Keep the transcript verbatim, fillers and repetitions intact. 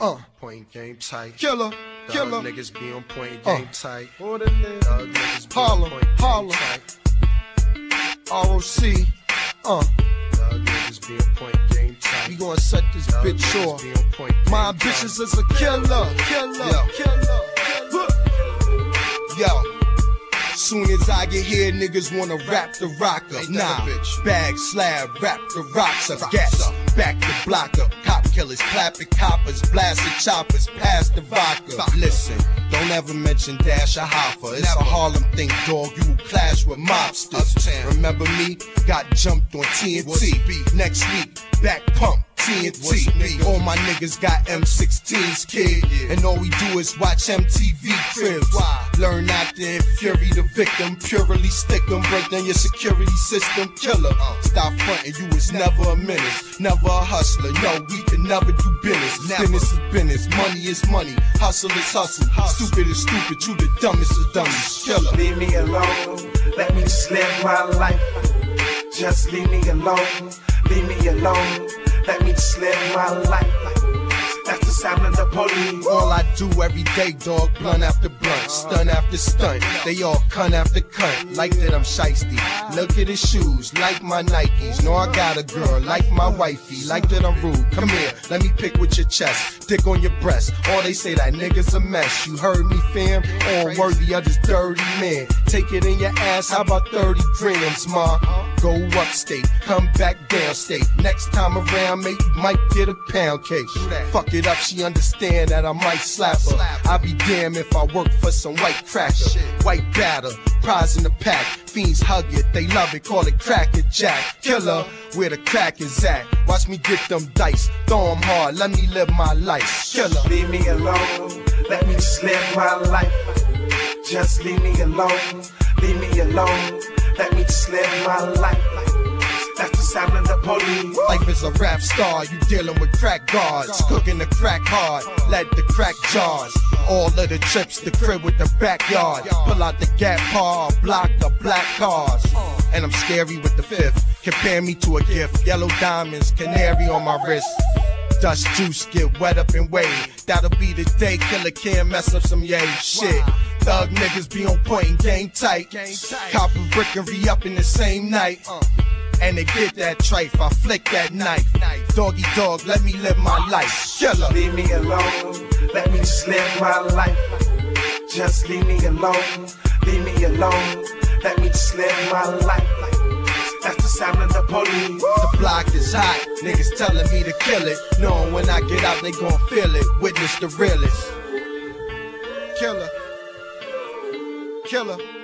Uh, point game tight. Killer, killer. Dog niggas be on point game uh. tight. What it is? Dog niggas be Harlem, on point Harlem. game tight. R O C. Uh, Dog niggas be on point game tight. we gonna set this Dog bitch niggas off. be on point game My tight. ambitions is a killer, killer, Yo. killer. Yo. Soon as I get here, niggas wanna rap the rock up. Ain't that Nah, a bitch? bag slab, rap the rocks up. Gas, back the block up. Cop killers, clapping coppers, blasting choppers, pass the vodka. Listen, don't ever mention Dash or Hoffa. It's a Harlem thing, dog. You will clash with mobsters. Uptown. Remember me? Got jumped on T N T. What's beef? Next week, back pump. T N T. What's beef? All my niggas got M sixteens, kid. Yeah. And all we do is watch M T V cribs. Why? Learn acting and fury the victim. Purely stick 'em, break down your security system. Killer. Uh. Stop frontin', you was never a menace. Never a hustler. No, we can never do business. Never. Business is business. Money is money. Hustle is hustle. Hustle. Stupid is stupid. You the dumbest of dummies. Killer. Leave me alone, let me just live my life. Just leave me alone, leave me alone, let me just live my life. That's the sound of the police. All I do every day, dog, blunt after blunt, stunt after stunt. They all cunt after cunt, like that I'm shiesty. Look at his shoes, like my Nikes. Know I got a girl, like my wifey, like that I'm rude. Come here, let me pick with your chest, dick on your breast. All they say that nigga's a mess. You heard me, fam? All worthy of this dirty man. Take it in your ass, how about thirty grams, ma? Go upstate, come back downstate. Next time around, mate, you might get a pound cake. Fuck it up, she understand that I might slap her. I be damned if I work for some white cracker. White batter, prize in the pack. Fiends hug it, they love it, call it Cracker Jack. Killer, where the crack is at. Watch me get them dice, throw 'em hard, let me live my life. Killer. Leave me alone, let me just live my life. Just leave me alone, leave me alone, let me just live my life. That's the sound of the police. Life is a rap star, you dealing with crack guards. Cooking the crack hard, let the crack jars. All of the trips, the crib with the backyard. Pull out the gap car, block the black cars. And I'm scary with the fifth. Compare me to a gift. Yellow diamonds, canary on my wrist. Dust juice, get wet up and wave. That'll be the day killer can't mess up some yay shit. Thug niggas be on point and game tight. Cop a brick and re-up in the same night. And they get that trife, I flick that knife. Doggy dog, let me live my life. Killer. Leave me alone, let me just live my life. Just leave me alone, leave me alone, let me just live my life. That's the sound of the police. The block is hot, niggas telling me to kill it. Knowing when I get out they gon' feel it. Witness the realest. Killer. Killer.